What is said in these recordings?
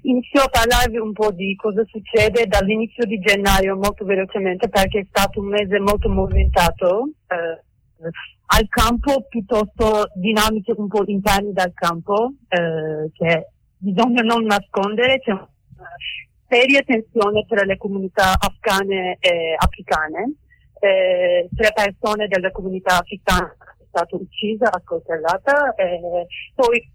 Inizio a parlarvi un po' di cosa succede dall'inizio di gennaio molto velocemente, perché è stato un mese molto movimentato, al campo, piuttosto dinamiche un po' interne dal campo, che bisogna non nascondere. C'è una seria tensione tra le comunità afghane e africane. 3 persone della comunità africana sono state uccise, accoltellate. Poi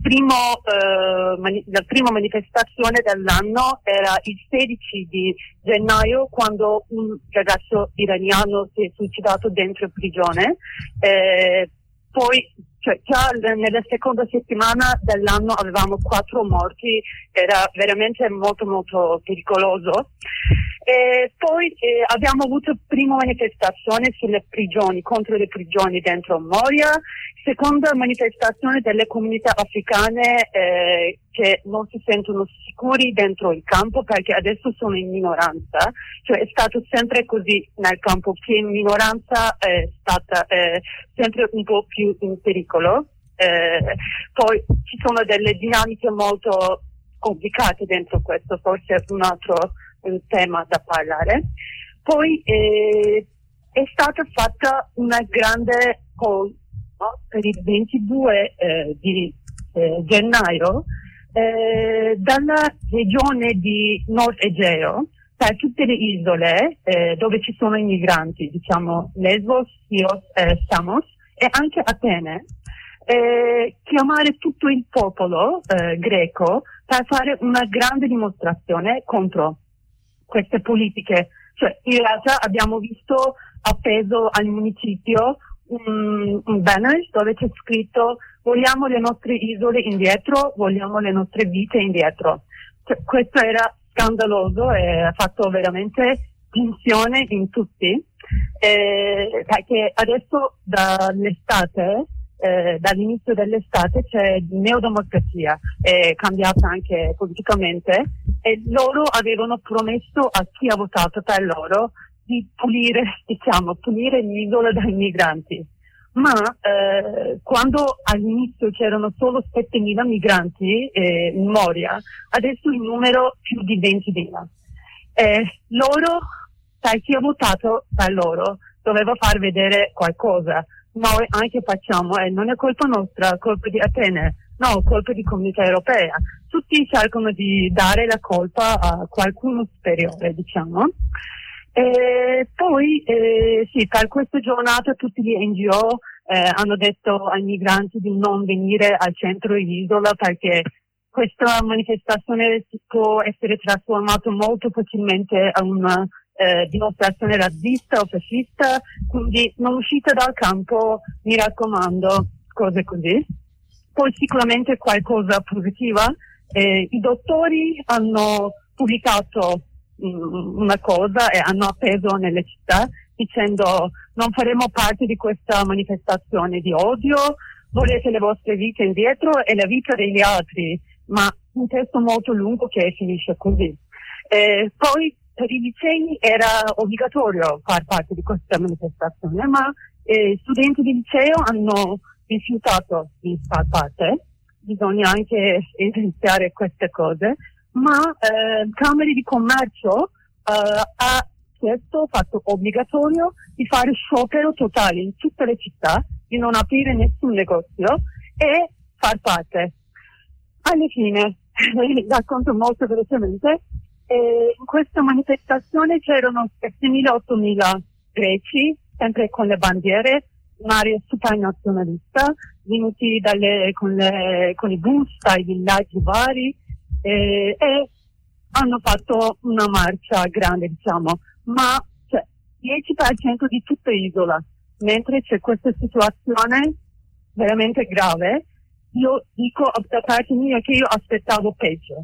la prima manifestazione dell'anno era il 16 di gennaio, quando un ragazzo iraniano si è suicidato dentro prigione. Poi, già nella seconda settimana dell'anno avevamo 4 morti, era veramente molto molto pericoloso. Poi abbiamo avuto prima manifestazione sulle prigioni, contro le prigioni dentro Moria, seconda manifestazione delle comunità africane che non si sentono sicuri dentro il campo perché adesso sono in minoranza, cioè è stato sempre così nel campo, che in minoranza è stata sempre un po' più in pericolo. Poi ci sono delle dinamiche molto complicate dentro questo, forse è un altro tema da parlare. Poi è stata fatta una grande poll, no? Per il 22 di gennaio dalla regione di Nord Egeo, per tutte le isole dove ci sono i migranti, diciamo Lesbos, Chios, Samos e anche Atene, chiamare tutto il popolo greco per fare una grande dimostrazione contro queste politiche. Cioè, in realtà abbiamo visto appeso al municipio un banner dove c'è scritto: vogliamo le nostre isole indietro, vogliamo le nostre vite indietro. Cioè, questo era scandaloso e ha fatto veramente tensione in tutti, perché adesso dall'inizio dell'estate c'è neodemocrazia, è cambiata anche politicamente, e loro avevano promesso a chi ha votato per loro di pulire l'isola dai migranti. Ma quando all'inizio c'erano solo 7.000 migranti in Moria, adesso il numero è più di 20.000. Loro, per chi ha votato per loro, doveva far vedere qualcosa. Noi anche facciamo, e non è colpa nostra, è colpa di Atene, no, colpa di Comunità Europea. Tutti cercano di dare la colpa a qualcuno superiore, diciamo. Poi, per questa giornata tutti gli NGO hanno detto ai migranti di non venire al centro dell'isola, perché questa manifestazione può essere trasformata molto facilmente a una dimostrazione razzista o fascista, quindi non uscite dal campo, mi raccomando, cose così. Poi sicuramente qualcosa positiva, i dottori hanno pubblicato una cosa e hanno appeso nelle città dicendo: non faremo parte di questa manifestazione di odio, volete le vostre vite indietro e la vita degli altri, ma un testo molto lungo che finisce così. Poi per i licei era obbligatorio far parte di questa manifestazione, ma studenti di liceo hanno rifiutato di far parte. Bisogna anche evidenziare queste cose, ma Camere di Commercio ha fatto obbligatorio di fare sciopero totale in tutte le città, di non aprire nessun negozio e far parte. Alla fine, racconto molto velocemente, in questa manifestazione c'erano 7.000-8.000 greci, sempre con le bandiere, un'area super nazionalista, venuti con i bus dai villaggi vari, e hanno fatto una marcia grande, diciamo, ma 10% di tutta l'isola, mentre c'è questa situazione veramente grave. Io dico da parte mia che io aspettavo peggio.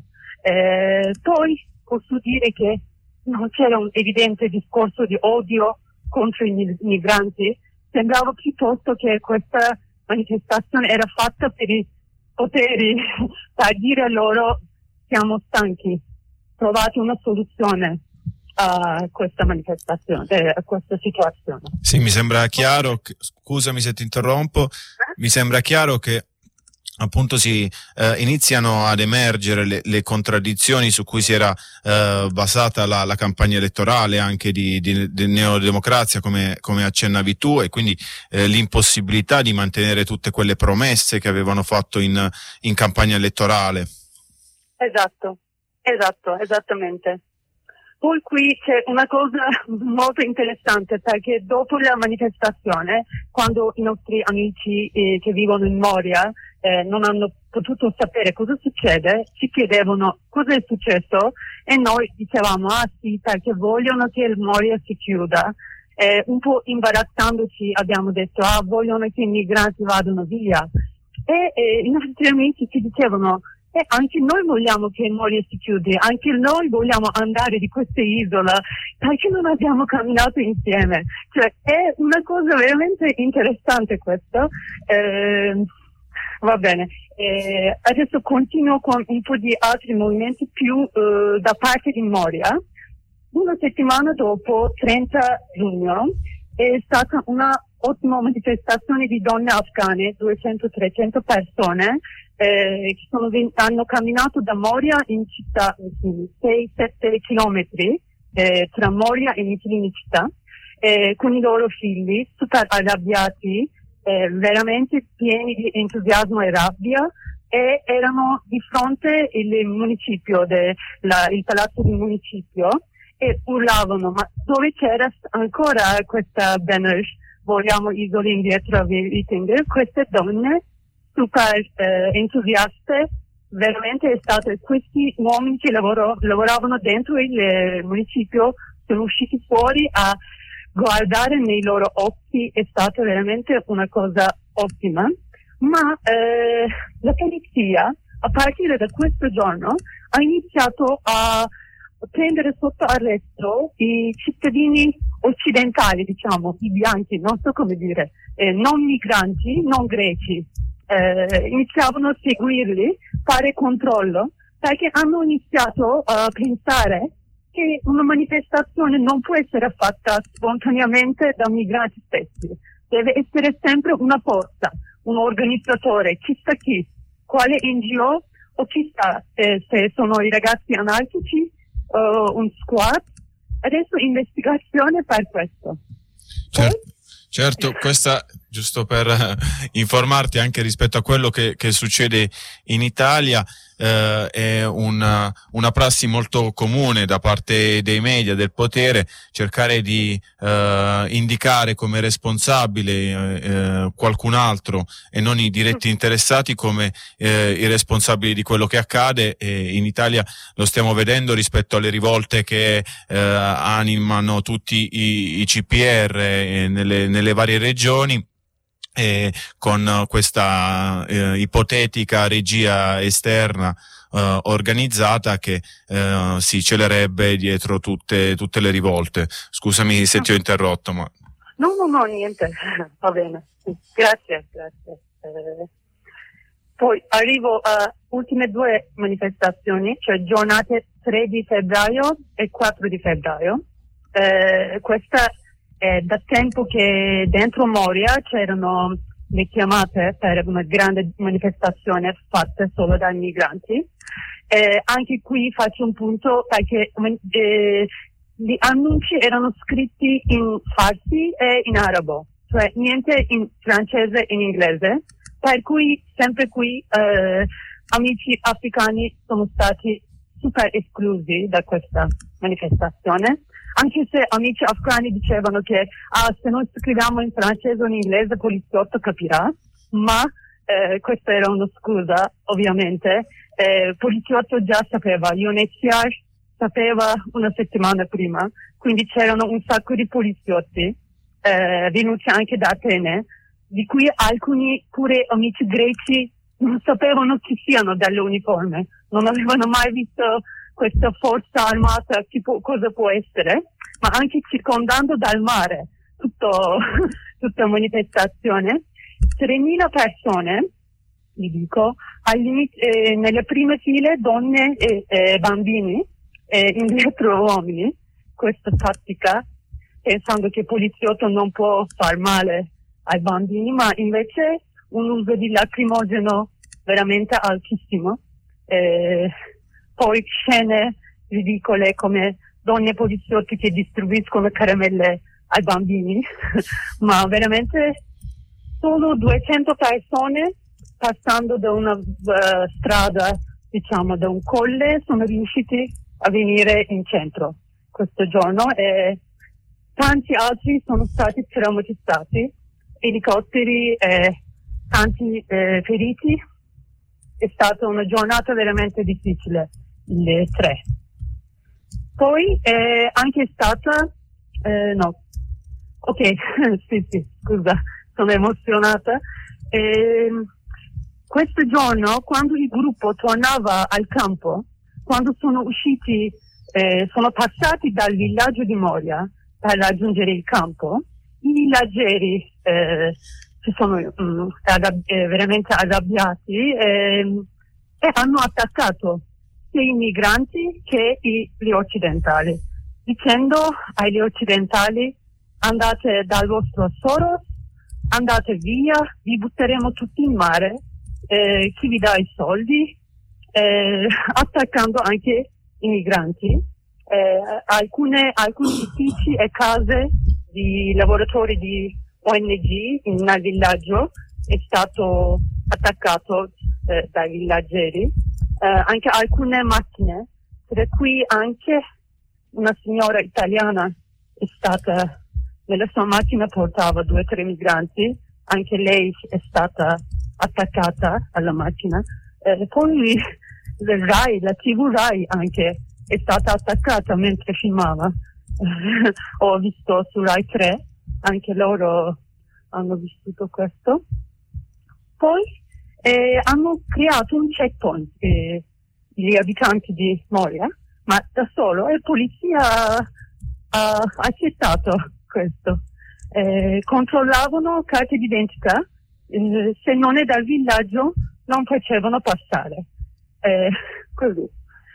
Poi posso dire che non c'era un evidente discorso di odio contro i migranti, sembrava piuttosto che questa manifestazione era fatta per i poteri, per dire loro: siamo stanchi, trovate una soluzione a questa manifestazione, a questa situazione. Sì, mi sembra chiaro, scusami se ti interrompo, mi sembra chiaro che appunto iniziano ad emergere le contraddizioni su cui si era basata la campagna elettorale anche di neodemocrazia, come accennavi tu, e quindi l'impossibilità di mantenere tutte quelle promesse che avevano fatto in campagna elettorale. Esatto, esattamente. Poi qui c'è una cosa molto interessante, perché dopo la manifestazione, quando i nostri amici che vivono in Moria non hanno potuto sapere cosa succede, ci chiedevano cosa è successo e noi dicevamo sì, perché vogliono che il Moria si chiuda. Un po' imbarazzandoci abbiamo detto vogliono che i migranti vadano via. E i nostri amici ci dicevano anche noi vogliamo che Moria si chiude, anche noi vogliamo andare di questa isola, perché non abbiamo camminato insieme? Cioè, è una cosa veramente interessante questa. Va bene, adesso continuo con un po' di altri movimenti più da parte di Moria. Una settimana dopo, 30 giugno, è stata una ottima manifestazione di donne afghane, 200-300 persone, che hanno camminato da Moria in città, 6-7 chilometri tra Moria e Mitilini città, con i loro figli, super arrabbiati, veramente pieni di entusiasmo e rabbia, e erano di fronte il municipio, il palazzo del municipio, e urlavano, ma dove c'era ancora questa banner, vogliamo isole indietro a Vittinger, queste donne super entusiaste, veramente è stato, questi uomini che lavoravano dentro il municipio sono usciti fuori a guardare nei loro occhi, è stata veramente una cosa ottima, ma la polizia a partire da questo giorno ha iniziato a prendere sotto arresto i cittadini occidentali, diciamo, i bianchi, non so come dire, non migranti, non greci. Iniziavano a seguirli, fare controllo, perché hanno iniziato a pensare che una manifestazione non può essere fatta spontaneamente da migranti stessi, deve essere sempre una forza, un organizzatore, chissà chi, quale NGO o chissà se sono i ragazzi anarchici, un squad. Adesso investigazione per questo. Certo, questa giusto per informarti anche rispetto a quello che succede in Italia, è una prassi molto comune da parte dei media, del potere, cercare di indicare come responsabile qualcun altro e non i diretti interessati come i responsabili di quello che accade, e in Italia lo stiamo vedendo rispetto alle rivolte che animano tutti i CPR nelle varie regioni, con questa ipotetica regia esterna organizzata che si celerebbe dietro tutte le rivolte. Scusami se ti ho interrotto, ma... No, niente, va bene. Grazie. Poi arrivo a ultime due manifestazioni, cioè giornate 3 di febbraio e 4 di febbraio. Questa da tempo che dentro Moria c'erano le chiamate per una grande manifestazione fatta solo dai migranti. Anche qui faccio un punto, perché gli annunci erano scritti in farsi e in arabo, cioè niente in francese e in inglese, per cui sempre qui amici africani sono stati super esclusi da questa manifestazione. Anche se amici afghani dicevano che se noi scriviamo in francese o in inglese il poliziotto capirà, ma questa era una scusa, ovviamente. Il poliziotto già sapeva, UNHCR sapeva una settimana prima, quindi c'erano un sacco di poliziotti venuti anche da Atene, di cui alcuni pure amici greci non sapevano chi siano dall'uniforme, non avevano mai visto questa forza armata, cosa può essere, ma anche circondando dal mare, tutta manifestazione. 3.000 persone, vi dico, nelle prime file donne e bambini, indietro uomini, questa tattica, pensando che il poliziotto non può far male ai bambini, ma invece un uso di lacrimogeno veramente altissimo. Poi scene ridicole come donne poliziotti che distribuiscono caramelle ai bambini, ma veramente solo 200 persone passando da una strada, diciamo da un colle, sono riusciti a venire in centro questo giorno, e tanti altri sono stati traumatizzati, elicotteri e tanti feriti. È stata una giornata veramente difficile, le 3. Poi è anche stata, sì, scusa, sono emozionata. Questo giorno, quando il gruppo tornava al campo, quando sono usciti, sono passati dal villaggio di Moria per raggiungere il campo, i villaggeri si sono veramente arrabbiati e hanno attaccato sia i migranti che gli occidentali, dicendo agli occidentali: andate dal vostro Soros, andate via, vi butteremo tutti in mare, chi vi dà i soldi, attaccando anche i migranti. Alcuni edifici e case di lavoratori di ONG nel villaggio è stato attaccato dai villaggeri, anche alcune macchine, tra cui anche una signora italiana è stata, nella sua macchina portava 2 o 3 migranti, anche lei è stata attaccata alla macchina. Poi la TV Rai anche è stata attaccata mentre filmava. Ho visto su Rai 3, anche loro hanno vissuto questo. Poi hanno creato un checkpoint gli abitanti di Moria, ma da solo, e la polizia ha accettato questo. Controllavano carte d'identità, se non è dal villaggio non facevano passare. Così.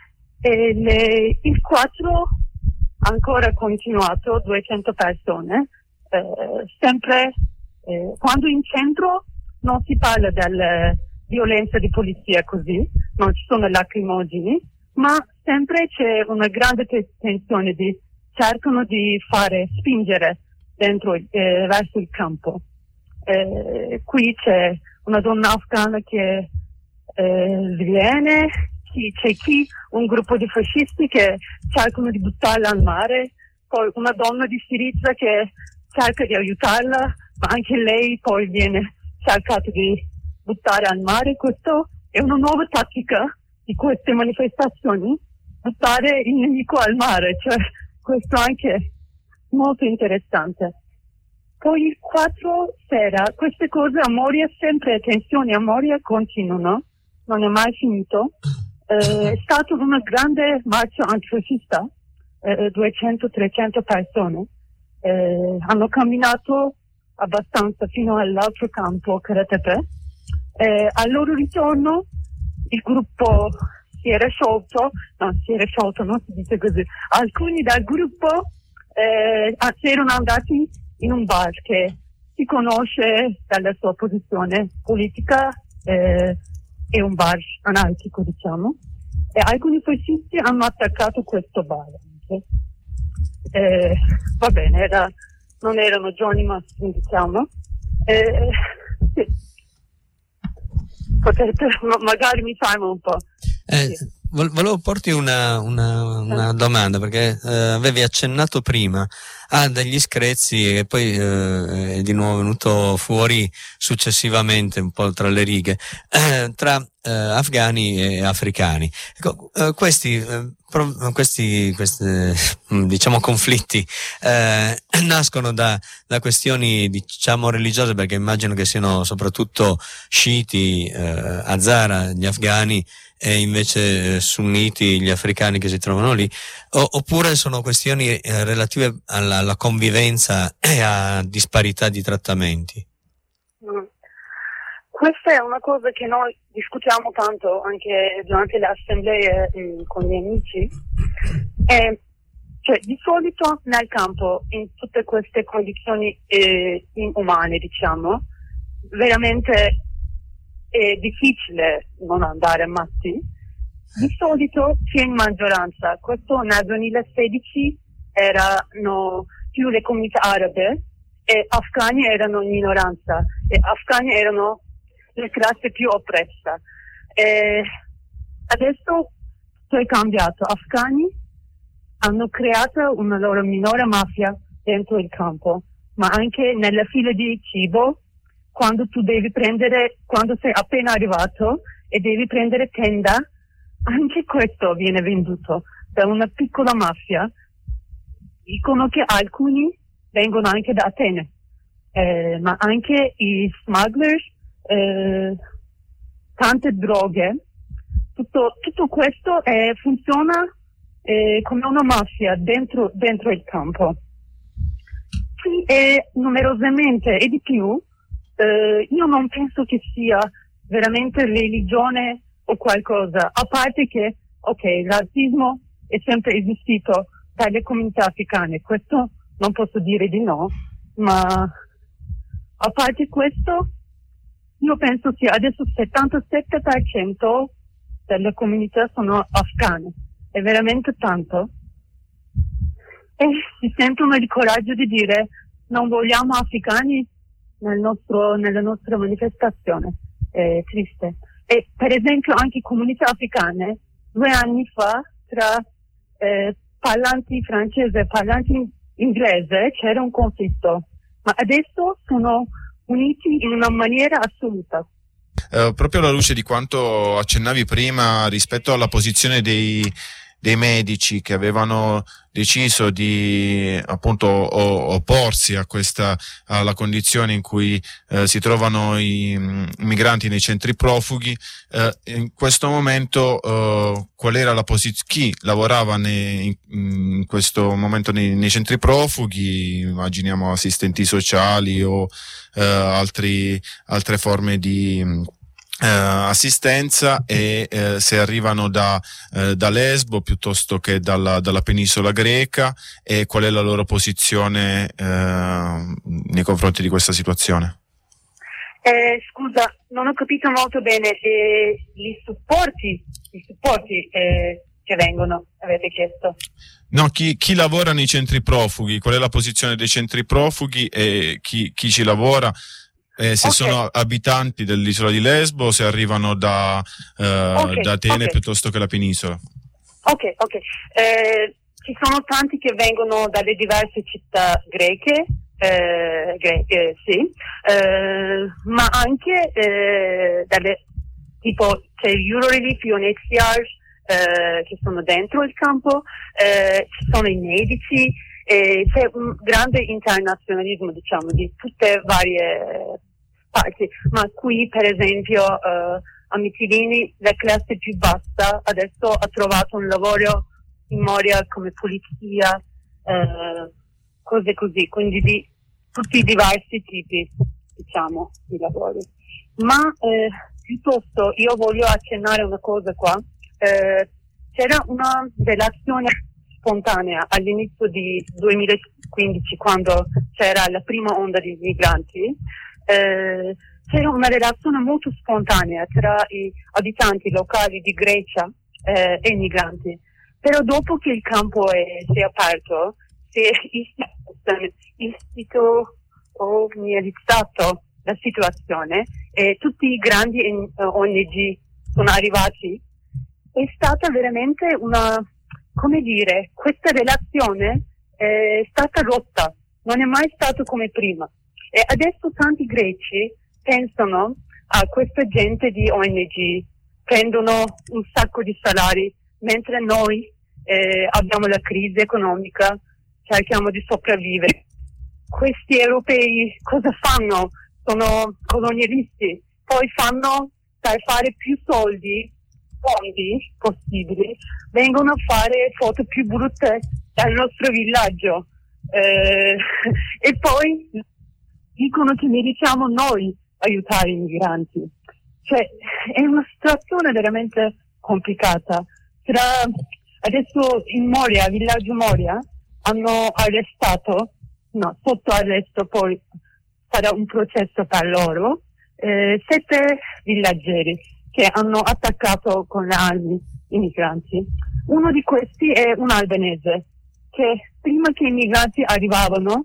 Il 4 ancora continuato, 200 persone, sempre quando in centro non si parla della violenza di polizia così, non ci sono lacrimogeni, ma sempre c'è una grande tensione, cercano di spingere dentro verso il campo. Qui c'è una donna afghana che viene, c'è un gruppo di fascisti che cercano di buttarla al mare, poi una donna di Siriza che cerca di aiutarla, ma anche lei poi viene cercata di buttare al mare. Questo è una nuova tattica di queste manifestazioni, buttare il nemico al mare, cioè questo anche molto interessante. Poi il 4 sera, queste cose a Moria, sempre tensioni a Moria continuano, non è mai finito. È stata una grande marcia antifascista, 200-300 persone. Hanno camminato abbastanza fino all'altro campo, Karatepe. Al loro ritorno il gruppo si era sciolto, non si dice così. Alcuni dal gruppo erano andati in un bar che si conosce dalla sua posizione politica, è un bar anarchico, diciamo, e alcuni fascisti hanno attaccato questo bar. Va bene, non erano giorni massimi, diciamo. Sì. Potete, magari mi fermo un po'. Sì. Volevo porti una domanda, perché avevi accennato prima a degli screzi e poi è di nuovo venuto fuori successivamente, un po' tra le righe, tra afghani e africani. Ecco, questi diciamo conflitti nascono da questioni, diciamo, religiose, perché immagino che siano soprattutto sciiti, Hazara, gli afghani, e invece sunniti, gli africani che si trovano lì, oppure sono questioni relative alla convivenza e a disparità di trattamenti? Questa è una cosa che noi discutiamo tanto anche durante le assemblee con gli amici. Cioè, di solito nel campo, in tutte queste condizioni inumane, diciamo, veramente è difficile non andare matti. Di solito c'è in maggioranza. Questo nel 2016 erano più le comunità arabe e afghani erano in minoranza e afghani erano le classi più oppressa. E adesso è cambiato. Afghani hanno creato una loro minore mafia dentro il campo, ma anche nelle file di cibo, quando sei appena arrivato e devi prendere tenda, anche questo viene venduto da una piccola mafia. Dicono che alcuni vengono anche da Atene, ma anche i smugglers, tante droghe, tutto questo funziona come una mafia dentro il campo. Qui è numerosamente e di più. Io non penso che sia veramente religione o qualcosa, a parte che, il razzismo è sempre esistito tra le comunità africane, questo non posso dire di no, ma a parte questo, io penso che adesso il 77% delle comunità sono afghane, è veramente tanto, e si sentono il coraggio di dire non vogliamo africani nella nostra manifestazione. È triste. E per esempio anche comunità africane 2 anni fa tra parlanti francese e parlanti inglese c'era un conflitto, ma adesso sono uniti in una maniera assoluta. Proprio alla luce di quanto accennavi prima rispetto alla posizione dei medici che avevano deciso di appunto opporsi alla condizione in cui si trovano i migranti nei centri profughi, in questo momento qual era la posizione, chi lavorava in questo momento nei centri profughi, immaginiamo assistenti sociali o altre forme di assistenza, e se arrivano da Lesbo piuttosto che dalla penisola greca, e qual è la loro posizione nei confronti di questa situazione? Scusa, non ho capito molto bene. Gli supporti che vengono, avete chiesto? No, chi lavora nei centri profughi, qual è la posizione dei centri profughi e chi ci lavora? Se sono abitanti dell'isola di Lesbo, se arrivano da Atene piuttosto che la penisola. Ci sono tanti che vengono dalle diverse città greche, sì, ma anche dalle tipo c'è Eurorelief, UNHCR che sono dentro il campo, ci sono i medici, c'è un grande internazionalismo, diciamo, di tutte varie parti, ma qui per esempio a Mitilini la classe più bassa adesso ha trovato un lavoro in Moria come polizia, cose così, quindi di tutti i diversi tipi, diciamo, di lavori. Ma piuttosto io voglio accennare una cosa qua. C'era una relazione spontanea all'inizio di 2015, quando c'era la prima onda di migranti. C'era una relazione molto spontanea tra i abitanti locali di Grecia e i migranti, però dopo che il campo si è aperto, si è istituzionalizzato la situazione e tutti i grandi ONG sono arrivati. È stata veramente questa relazione è stata rotta, non è mai stato come prima. E adesso tanti greci pensano a questa gente di ONG, prendono un sacco di salari, mentre noi abbiamo la crisi economica, cerchiamo di sopravvivere. Questi europei cosa fanno? Sono colonialisti, poi per fare più fondi possibili, vengono a fare foto più brutte dal nostro villaggio e poi dicono che meritiamo noi aiutare i migranti. Cioè, è una situazione veramente complicata. Adesso in Moria, villaggio Moria, hanno arrestato, sotto arresto, poi sarà un processo per loro, 7 villaggeri che hanno attaccato con le armi i migranti. Uno di questi è un albanese che prima che i migranti arrivassero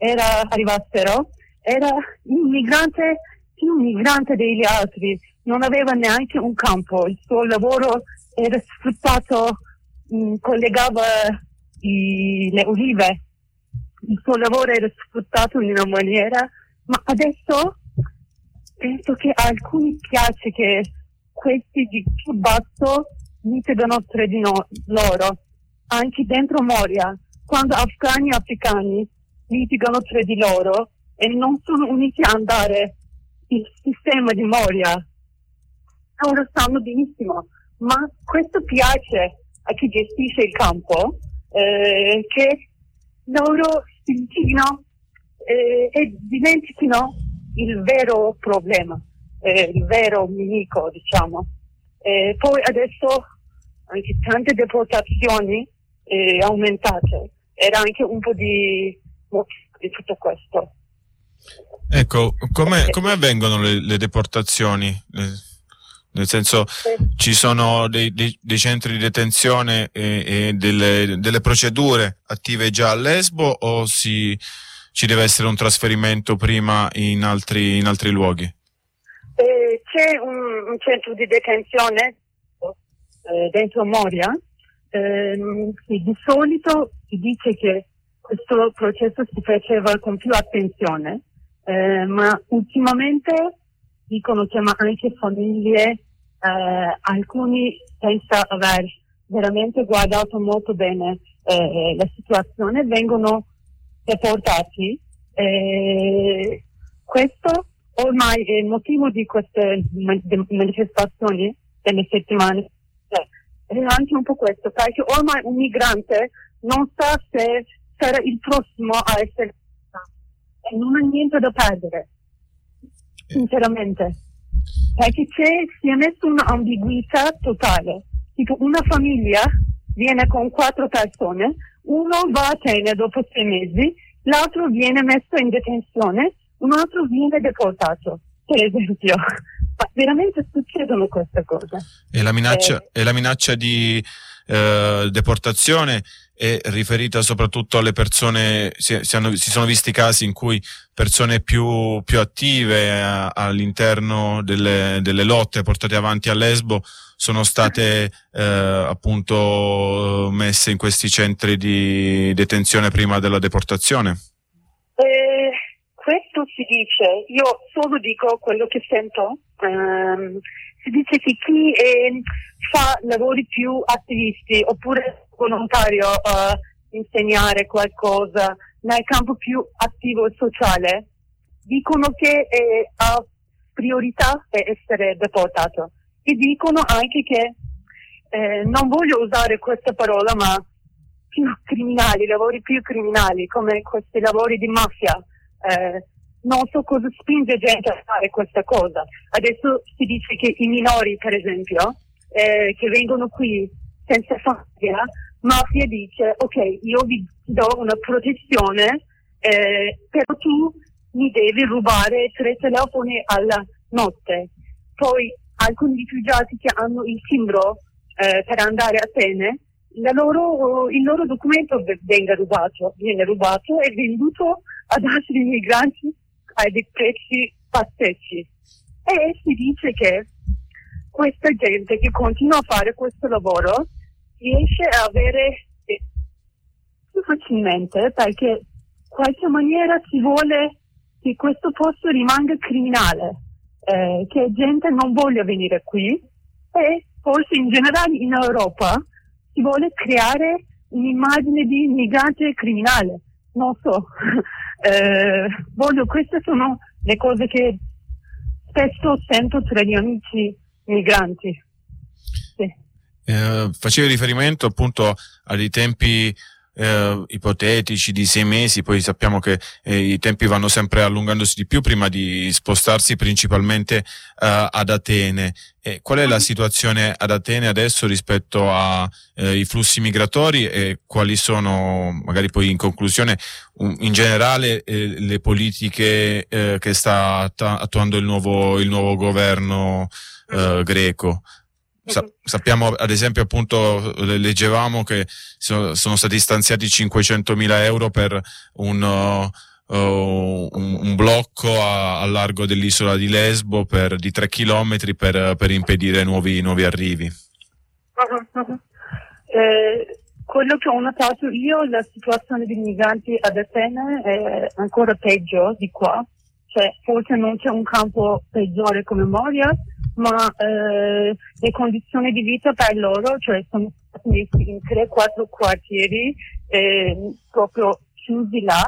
era più migrante degli altri, non aveva neanche un campo, il suo lavoro era sfruttato, collegava le olive, il suo lavoro era sfruttato in una maniera, ma adesso penso che a alcuni piace che questi di più basso litigano tra di loro, anche dentro Moria, quando afghani e africani litigano tra di loro e non sono uniti a andare il sistema di Moria. Loro sanno benissimo, ma questo piace a chi gestisce il campo, che loro si litigino e dimentichino il vero problema, il vero nemico, diciamo. Poi adesso anche tante deportazioni aumentate, era anche un po' di tutto questo. Ecco, come avvengono le deportazioni? Nel senso, ci sono dei centri di detenzione e delle procedure attive già a Lesbo, o ci deve essere un trasferimento prima in altri luoghi? C'è un centro di detenzione dentro Moria. Di solito si dice che questo processo si faceva con più attenzione, ma ultimamente dicono che anche famiglie, alcuni senza aver veramente guardato molto bene la situazione, vengono deportati. Questo ormai è il motivo di queste manifestazioni delle settimane. È anche un po' questo, perché ormai un migrante non sa se sarà il prossimo a essere e non ha niente da perdere, sinceramente, perché si è messo un'ambiguità totale. Tipo, una famiglia viene con 4 persone, uno va a Atene dopo 6 mesi, l'altro viene messo in detenzione, un altro viene deportato, per esempio. Ma veramente succedono queste cose. E la minaccia di deportazione è riferita soprattutto alle persone, si sono visti casi in cui persone più attive all'interno delle lotte portate avanti a Lesbo sono state appunto messe in questi centri di detenzione prima della deportazione? Questo si dice, io solo dico quello che sento. Si dice che chi fa lavori più attivisti oppure volontario a insegnare qualcosa nel campo più attivo e sociale, dicono che ha priorità è essere deportato. E dicono anche che, non voglio usare questa parola, ma più criminali, lavori più criminali, come questi lavori di mafia. Non so cosa spinge gente a fare questa cosa. Adesso si dice che i minori, per esempio, che vengono qui senza famiglia, mafia dice: ok, io vi do una protezione, però tu mi devi rubare 3 telefoni alla notte. Poi alcuni rifugiati che hanno il timbro per andare a Atene, il loro documento viene rubato e venduto ad altri migranti a dei prezzi pazzeschi. E si dice che questa gente che continua a fare questo lavoro riesce a avere più facilmente, perché in qualche maniera si vuole che questo posto rimanga criminale, che gente non voglia venire qui, e forse in generale in Europa si vuole creare un'immagine di migrante criminale. Non so, queste sono le cose che spesso sento tra gli amici migranti. Sì. Facevi riferimento appunto ai tempi ipotetici di 6 mesi, poi sappiamo che i tempi vanno sempre allungandosi di più prima di spostarsi principalmente ad Atene. Qual è la situazione ad Atene adesso rispetto ai flussi migratori e quali sono, magari poi in conclusione, in generale le politiche che sta attuando il nuovo governo greco? Sappiamo ad esempio, appunto, leggevamo che sono stati stanziati 500.000 euro per un blocco al largo dell'isola di Lesbo di 3 chilometri per impedire nuovi arrivi. Quello che ho notato io, la situazione dei migranti ad Atene è ancora peggio di qua, cioè forse non c'è un campo peggiore come Moria, ma le condizioni di vita per loro, cioè sono stati messi in 3-4 quartieri proprio chiusi là,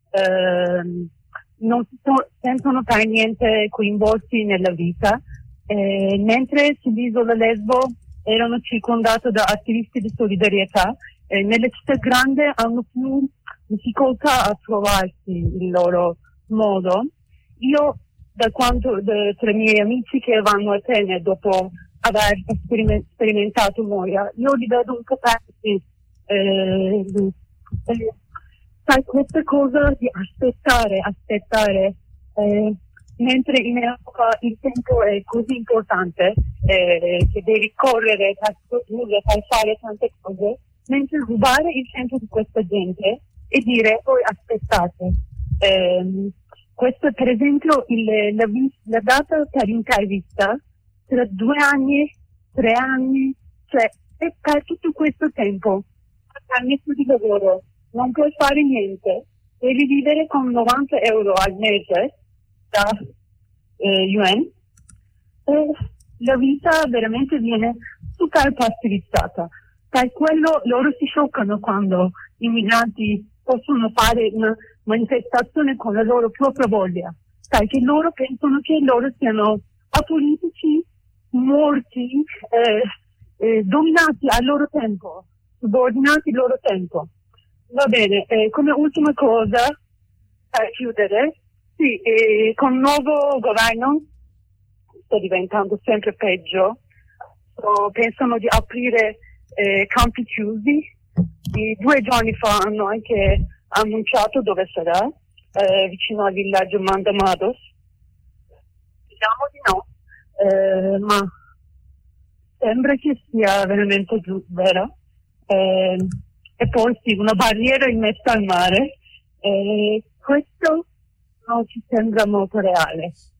non si sentono per niente coinvolti nella vita, mentre sull'isola Lesbo erano circondati da attivisti di solidarietà, nelle città grandi hanno più difficoltà a trovarsi il loro modo. Io, tra i miei amici che vanno a Atene dopo aver sperimentato Moria, io li vedo un po' persi. Sai, questa cosa di aspettare, mentre in Europa il tempo è così importante, che devi correre per produrre, per fare tante cose, mentre rubare il tempo di questa gente e dire poi aspettate. Questo, per esempio, la data per intervista tra 2 anni, 3 anni, cioè per tutto questo tempo, permesso di lavoro, non puoi fare niente, devi vivere con 90 euro al mese da UN, e la vita veramente viene super passivizzata. Per quello loro si scioccano quando i migranti possono fare una manifestazione con la loro propria voglia, perché loro pensano che loro siano apolitici, morti, dominati al loro tempo, subordinati al loro tempo. Va bene, come ultima cosa, per chiudere, sì, con il nuovo governo sta diventando sempre peggio, pensano di aprire campi chiusi. 2 giorni fa hanno anche annunciato dove sarà, vicino al villaggio Mandamados. Speriamo di no, ma sembra che sia veramente vero. E poi sì, una barriera in mezzo al mare. Questo non ci sembra molto reale.